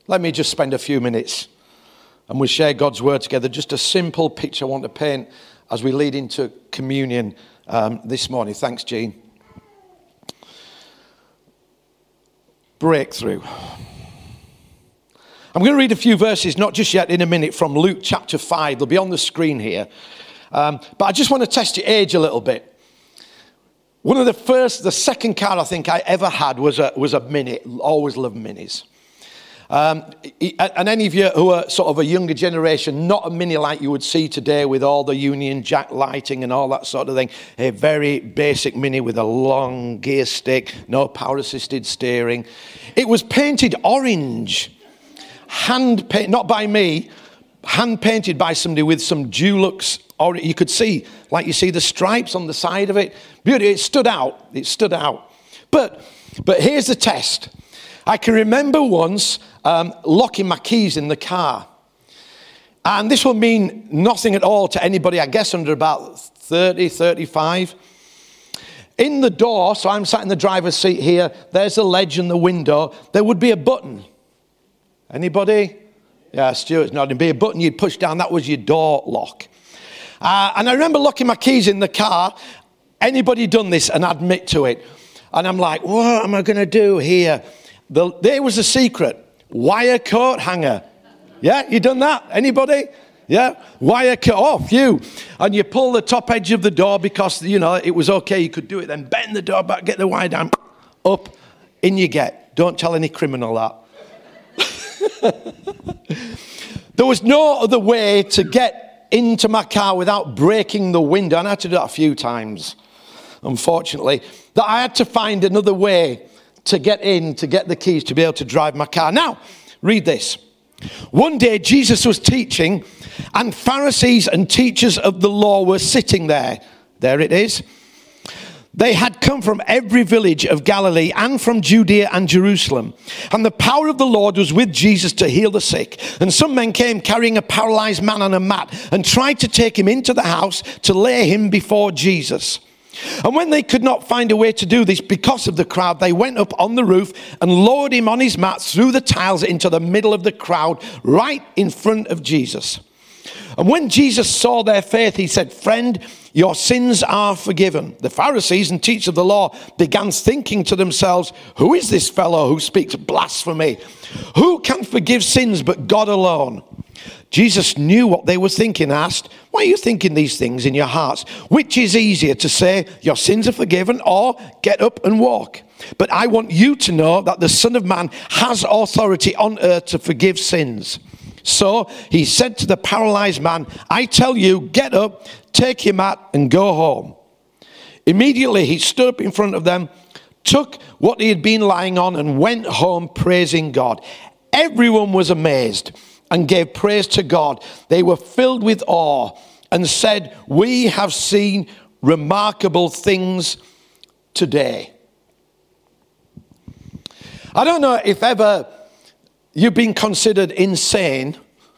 let me just spend a few minutes and we'll share God's word together. Just a simple picture I want to paint as we lead into communion this morning. Thanks, Jean. Breakthrough. I'm going to read a few verses, not just yet, in a minute, from Luke chapter 5. They'll be on the screen here. But I just want to test your age a little bit. One of the second car I think I ever had was a Mini. Always loved Minis. And any of you who are sort of a younger generation, not a Mini like you would see today with all the Union Jack lighting and all that sort of thing. A very basic Mini with a long gear stick, no power-assisted steering. It was painted orange. Not by me, hand-painted by somebody with some Dulux. Or you could see, like you see the stripes on the side of it. Beauty, it stood out. It stood out. But here's the test. I can remember once locking my keys in the car. And this will mean nothing at all to anybody, I guess, under about 30, 35. In the door, so I'm sat in the driver's seat here, there's a ledge in the window. There would be a button. Anybody? Yeah, Stuart's nodding. Be a button you'd push down. That was your door lock. And I remember locking my keys in the car. Anybody done this and admit to it? And I'm like, what am I going to do here? There was a secret. Wire coat hanger. Yeah, you done that? Anybody? Yeah? Wire coat. Oh, phew. And you pull the top edge of the door because, it was okay. You could do it. Then bend the door back, get the wire down. Up, in you get. Don't tell any criminal that. There was no other way to get into my car without breaking the window. And I had to do that a few times, unfortunately, that I had to find another way to get in, to get the keys, to be able to drive my car. Now, read this. One day, Jesus was teaching, and Pharisees and teachers of the law were sitting there. There it is. They had come from every village of Galilee and from Judea and Jerusalem. And the power of the Lord was with Jesus to heal the sick. And some men came carrying a paralyzed man on a mat and tried to take him into the house to lay him before Jesus. And when they could not find a way to do this because of the crowd, they went up on the roof and lowered him on his mat through the tiles into the middle of the crowd, right in front of Jesus. And when Jesus saw their faith, he said, "Friend, your sins are forgiven." The Pharisees and teachers of the law began thinking to themselves, "Who is this fellow who speaks blasphemy? Who can forgive sins but God alone?" Jesus knew what they were thinking, asked, "Why are you thinking these things in your hearts? Which is easier to say, 'Your sins are forgiven,' or 'Get up and walk'? But I want you to know that the Son of Man has authority on earth to forgive sins." So he said to the paralyzed man, "I tell you, get up, take your mat and go home." Immediately he stood up in front of them, took what he had been lying on and went home praising God. Everyone was amazed and gave praise to God. They were filled with awe and said, "We have seen remarkable things today." I don't know if ever you've been considered insane,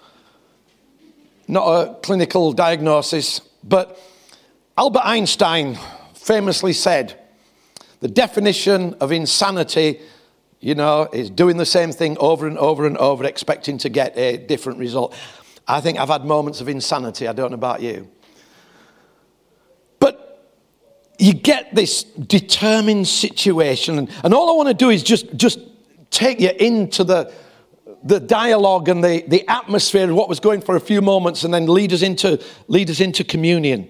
not a clinical diagnosis, but Albert Einstein famously said, the definition of insanity, is doing the same thing over and over and over, expecting to get a different result. I think I've had moments of insanity. I don't know about you. But you get this determined situation, and all I want to do is just take you into the dialogue and the atmosphere of what was going for a few moments, and then lead us into communion.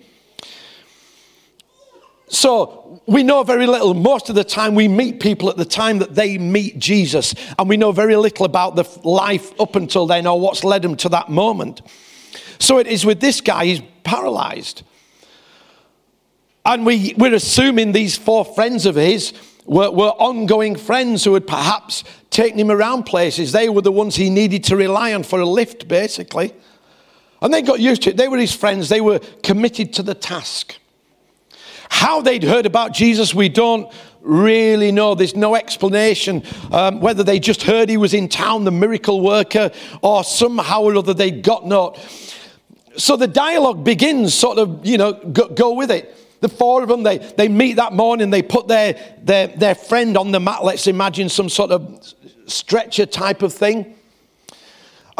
So we know very little. Most of the time we meet people at the time that they meet Jesus, and we know very little about the life up until then or what's led them to that moment. So it is with this guy, he's paralyzed. And we're assuming these four friends of his were ongoing friends who had perhaps taken him around places. They were the ones he needed to rely on for a lift, basically. And they got used to it. They were his friends. They were committed to the task. How they'd heard about Jesus, we don't really know. There's no explanation whether they just heard he was in town, the miracle worker, or somehow or other they got note. So the dialogue begins sort of, go with it. The four of them, they meet that morning, they put their friend on the mat. Let's imagine some sort of stretcher type of thing.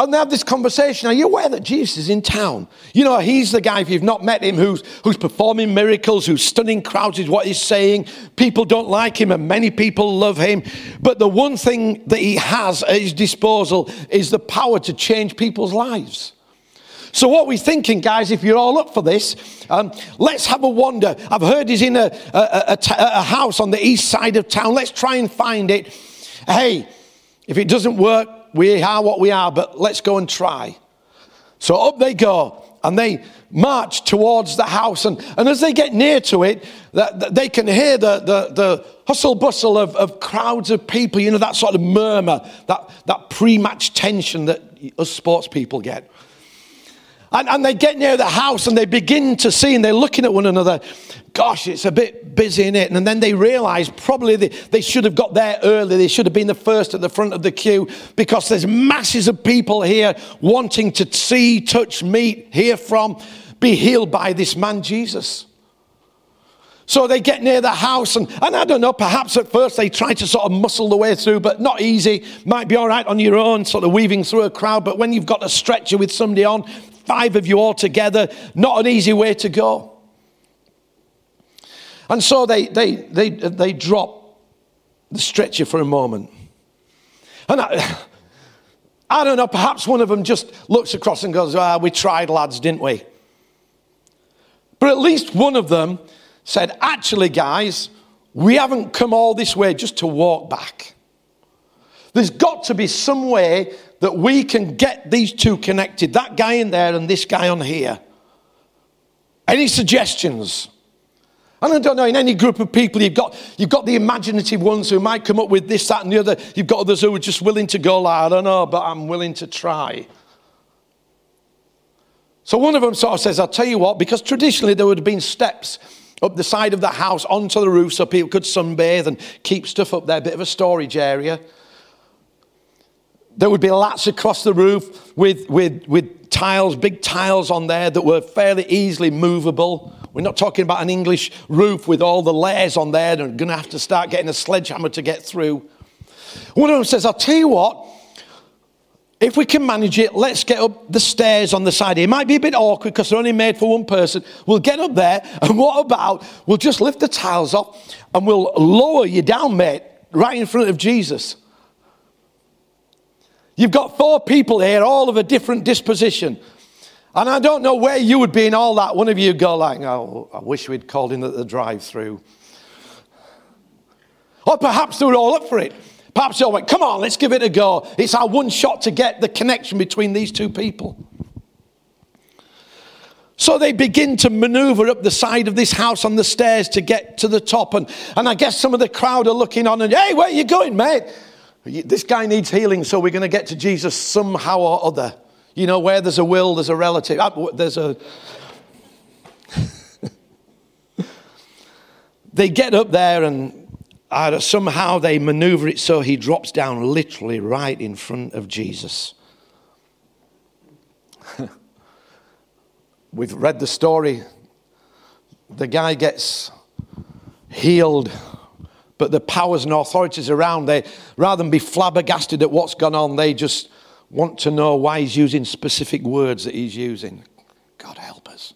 And they have this conversation. Are you aware that Jesus is in town? You know, he's the guy, if you've not met him, who's performing miracles, who's stunning crowds, is what he's saying. People don't like him and many people love him. But the one thing that he has at his disposal is the power to change people's lives. So what we're thinking, guys, if you're all up for this, let's have a wander. I've heard he's in a house on the east side of town. Let's try and find it. Hey, if it doesn't work, we are what we are, but let's go and try. So up they go, and they march towards the house. And as they get near to it, they can hear the hustle bustle of crowds of people, you know, that sort of murmur, that pre-match tension that us sports people get. And they get near the house and they begin to see, and they're looking at one another. Gosh, it's a bit busy, in it. And then they realize probably they should have got there early. They should have been the first at the front of the queue, because there's masses of people here wanting to see, touch, meet, hear from, be healed by this man, Jesus. So they get near the house, and I don't know, perhaps at first they try to sort of muscle the way through, but not easy. Might be all right on your own, sort of weaving through a crowd, but when you've got a stretcher with somebody on, 5 of you all together, not an easy way to go. And so they drop the stretcher for a moment. And I don't know, perhaps one of them just looks across and goes, we tried, lads, didn't we? But at least one of them said, actually, guys, we haven't come all this way just to walk back. There's got to be some way that we can get these two connected, that guy in there and this guy on here. Any suggestions? And I don't know, in any group of people, you've got the imaginative ones who might come up with this, that, and the other. You've got others who are just willing to go, like, I don't know, but I'm willing to try. So one of them sort of says, I'll tell you what, because traditionally there would have been steps up the side of the house onto the roof so people could sunbathe and keep stuff up there, a bit of a storage area. There would be lats across the roof with tiles, big tiles on there that were fairly easily movable. We're not talking about an English roof with all the layers on there and going to have to start getting a sledgehammer to get through. One of them says, I'll tell you what, if we can manage it, let's get up the stairs on the side here. It might be a bit awkward because they're only made for one person. We'll get up there, and what about, we'll just lift the tiles off and we'll lower you down, mate, right in front of Jesus. You've got 4 people here, all of a different disposition. And I don't know where you would be in all that. One of you go like, oh, I wish we'd called in at the drive-through. Or perhaps they were all up for it. Perhaps they all went, come on, let's give it a go. It's our one shot to get the connection between these two people. So they begin to maneuver up the side of this house on the stairs to get to the top. And I guess some of the crowd are looking on and, hey, where are you going, mate? This guy needs healing, so we're going to get to Jesus somehow or other. You know, where there's a will, there's a relative. They get up there and somehow they maneuver it so he drops down literally right in front of Jesus. We've read the story. The guy gets healed, but the powers and authorities around, they, rather than be flabbergasted at what's gone on, they just want to know why he's using specific words that he's using. God help us.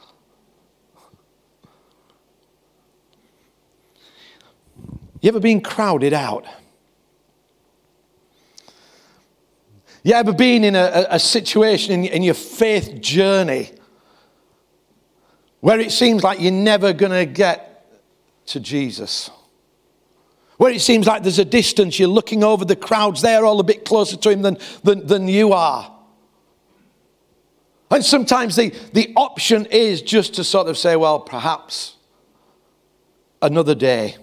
You ever been crowded out? You ever been in a situation in your faith journey where it seems like you're never going to get to Jesus? Where it seems like there's a distance, you're looking over the crowds, they're all a bit closer to him than you are. And sometimes the option is just to sort of say, well, perhaps another day.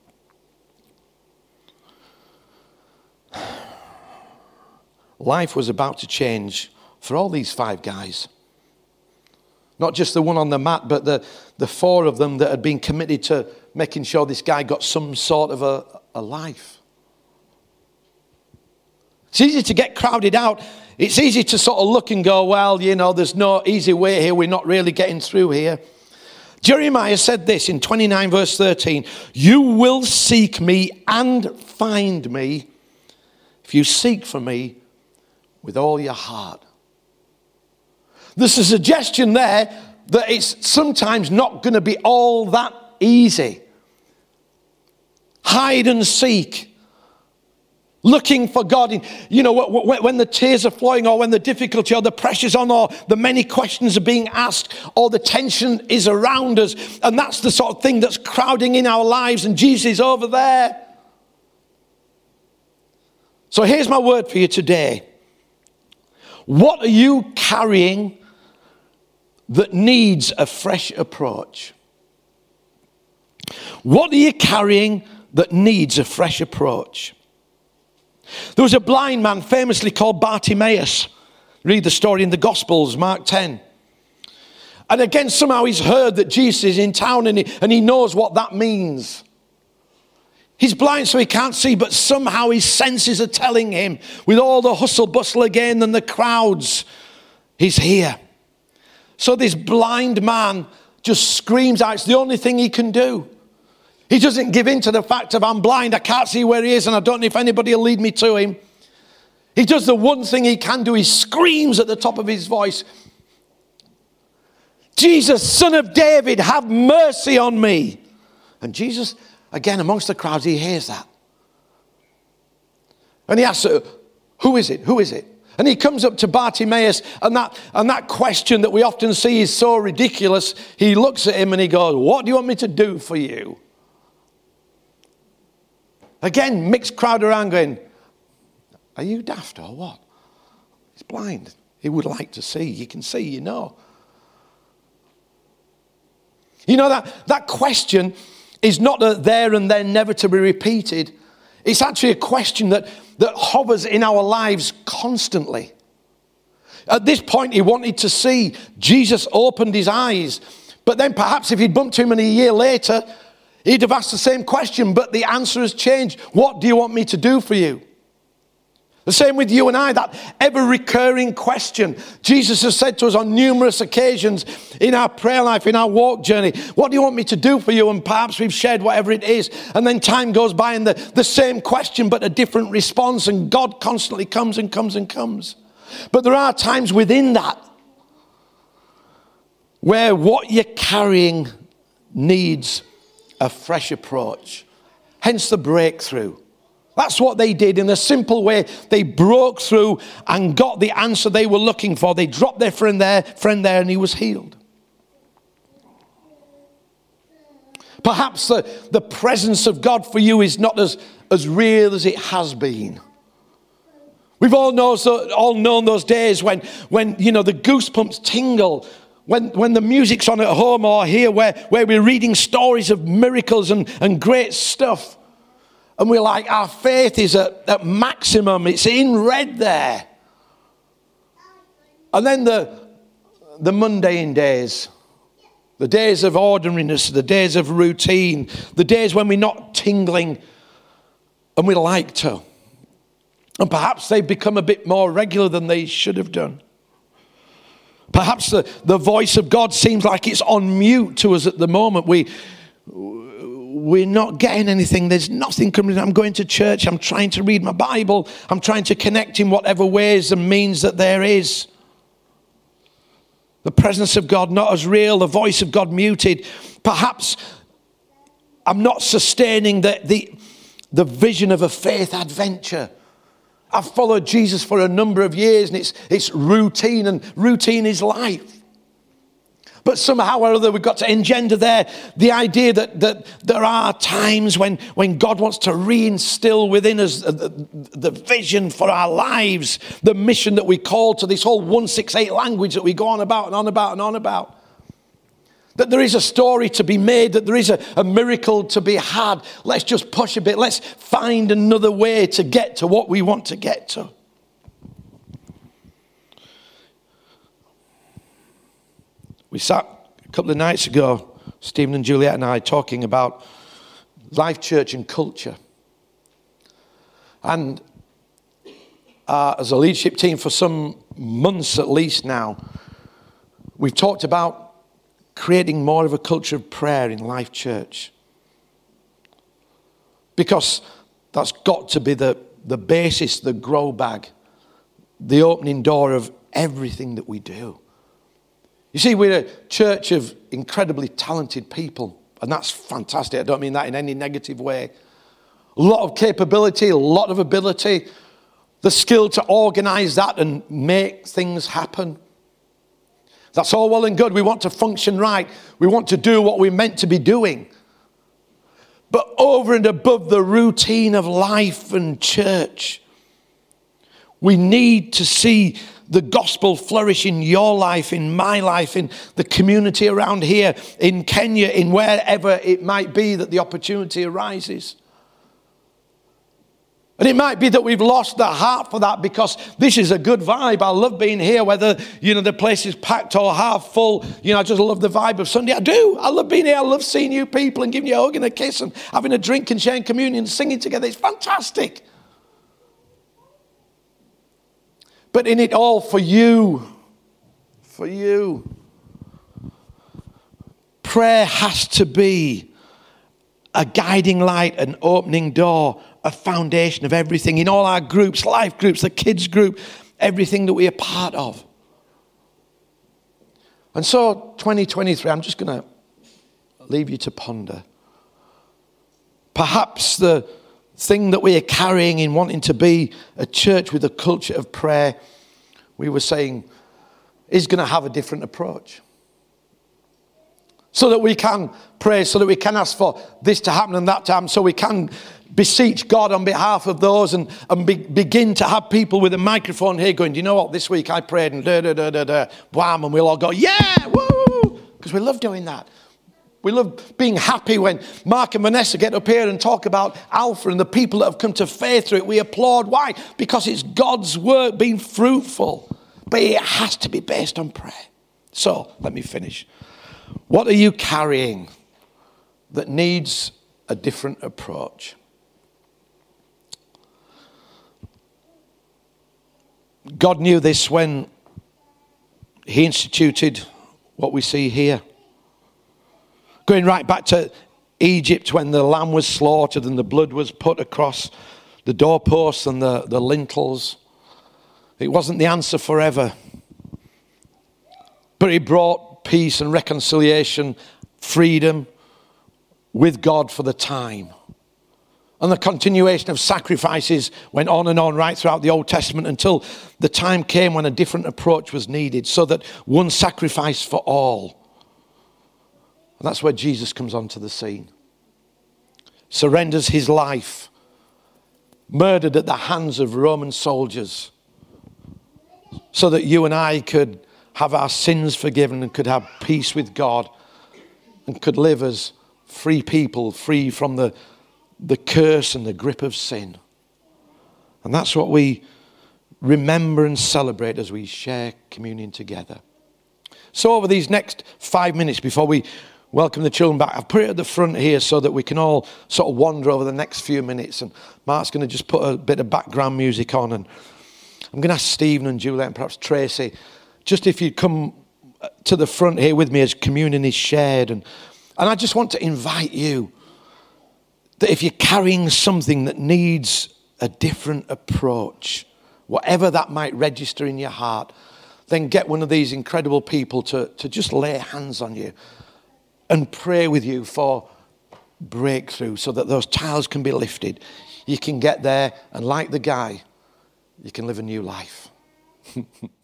Life was about to change for all these 5 guys. Not just the one on the mat, but the 4 of them that had been committed to making sure this guy got some sort of a life. It's easy to get crowded out. It's easy to sort of look and go, well, you know, there's no easy way here. We're not really getting through here. Jeremiah said this in 29 verse 13, you will seek me and find me if you seek for me with all your heart. There's a suggestion there that it's sometimes not going to be all that easy. Hide and seek. Looking for God. When the tears are flowing, or when the difficulty or the pressure's on, or the many questions are being asked, or the tension is around us. And that's the sort of thing that's crowding in our lives, and Jesus is over there. So here's my word for you today. What are you carrying that needs a fresh approach? What are you carrying that needs a fresh approach? There was a blind man famously called Bartimaeus. Read the story in the Gospels, Mark 10. And again, somehow he's heard that Jesus is in town, and he knows what that means. He's blind, so he can't see, but somehow his senses are telling him, with all the hustle bustle again and the crowds, he's here. So this blind man just screams out. It's the only thing he can do. He doesn't give in to the fact of, I'm blind, I can't see where he is, and I don't know if anybody will lead me to him. He does the one thing he can do. He screams at the top of his voice, Jesus, Son of David, have mercy on me. And Jesus, again, amongst the crowds, he hears that. And he asks, who is it? Who is it? And he comes up to Bartimaeus, and that question that we often see is so ridiculous. He looks at him and he goes, what do you want me to do for you? Again, mixed crowd around going, are you daft or what? He's blind. He would like to see. He can see, you know. You know, that question is not a there and then, never to be repeated. It's actually a question that hovers in our lives constantly. At this point, he wanted to see. Jesus opened his eyes. But then perhaps if he'd bumped him a year later, he'd have asked the same question, but the answer has changed. What do you want me to do for you? The same with you and I, that ever-recurring question. Jesus has said to us on numerous occasions in our prayer life, in our walk journey, what do you want me to do for you? And perhaps we've shared whatever it is. And then time goes by and the same question, but a different response. And God constantly comes and comes and comes. But there are times within that where what you're carrying needs a fresh approach. Hence the breakthrough. That's what they did in a simple way. They broke through and got the answer they were looking for. They dropped their friend there, and he was healed. Perhaps the presence of God for you is not as real as it has been. We've all known those days when the goosebumps tingle, when the music's on at home or here where we're reading stories of miracles and great stuff. And we're like, our faith is at maximum. It's in red there. And then the mundane days, the days of ordinariness, the days of routine, the days when we're not tingling and we like to. And perhaps they've become a bit more regular than they should have done. Perhaps the voice of God seems like it's on mute to us at the moment. We're not getting anything. There's nothing coming. I'm going to church. I'm trying to read my Bible. I'm trying to connect in whatever ways and means that there is. The presence of God not as real. The voice of God muted. Perhaps I'm not sustaining the vision of a faith adventure. I've followed Jesus for a number of years, and it's routine, and routine is life. But somehow or other, we've got to engender there the idea that there are times when God wants to reinstill within us the vision for our lives, the mission that we call to this whole 168 language that we go on about and on about and on about. That there is a story to be made, that there is a miracle to be had. Let's just push a bit. Let's find another way to get to what we want to get to. We sat a couple of nights ago, Stephen and Juliet and I, talking about Life Church and culture. And as a leadership team for some months at least now, we've talked about creating more of a culture of prayer in Life Church. Because that's got to be the basis, the grow bag the opening door of everything that we do. You see, we're a church of incredibly talented people, and that's fantastic. I don't mean that in any negative way. A lot of capability, a lot of ability, the skill to organize that and make things happen. That's all well and good. We want to function right. We want to do what we're meant to be doing. But over and above the routine of life and church, we need to see the gospel flourish in your life, in my life, in the community around here, in Kenya, in wherever it might be that the opportunity arises. And it might be that we've lost the heart for that because this is a good vibe. I love being here, whether, the place is packed or half full. I just love the vibe of Sunday. I do. I love being here. I love seeing you people and giving you a hug and a kiss and having a drink and sharing communion and singing together. It's fantastic. But in it all, for you, prayer has to be a guiding light, an opening door, a foundation of everything in all our groups, life groups, the kids group, everything that we are part of. And so 2023, I'm just going to leave you to ponder. Perhaps the thing that we are carrying in wanting to be a church with a culture of prayer, we were saying, is going to have a different approach. So that we can pray, so that we can ask for this to happen and that to happen, so we can beseech God on behalf of those and begin to have people with a microphone here going, do you know what, this week I prayed and wham, and we'll all go, yeah, woo, because we love doing that. We love being happy when Mark and Vanessa get up here and talk about Alpha and the people that have come to faith through it. We applaud. Why? Because it's God's work being fruitful. But it has to be based on prayer. So, let me finish. What are you carrying that needs a different approach? God knew this when he instituted what we see here. Going right back to Egypt when the lamb was slaughtered and the blood was put across the doorposts and the lintels. It wasn't the answer forever. But it brought peace and reconciliation, freedom with God for the time. And the continuation of sacrifices went on and on right throughout the Old Testament until the time came when a different approach was needed, so that one sacrifice for all. And that's where Jesus comes onto the scene. Surrenders his life, murdered at the hands of Roman soldiers, so that you and I could have our sins forgiven and could have peace with God and could live as free people, free from the curse and the grip of sin. And that's what we remember and celebrate as we share communion together. So over these next 5 minutes before we welcome the children back, I've put it at the front here so that we can all sort of wander over the next few minutes. And Mark's going to just put a bit of background music on. And I'm going to ask Stephen and Juliet and perhaps Tracy, just if you'd come to the front here with me as communion is shared. And I just want to invite you that if you're carrying something that needs a different approach, whatever that might register in your heart, then get one of these incredible people to just lay hands on you and pray with you for breakthrough so that those tiles can be lifted. You can get there and like the guy, you can live a new life.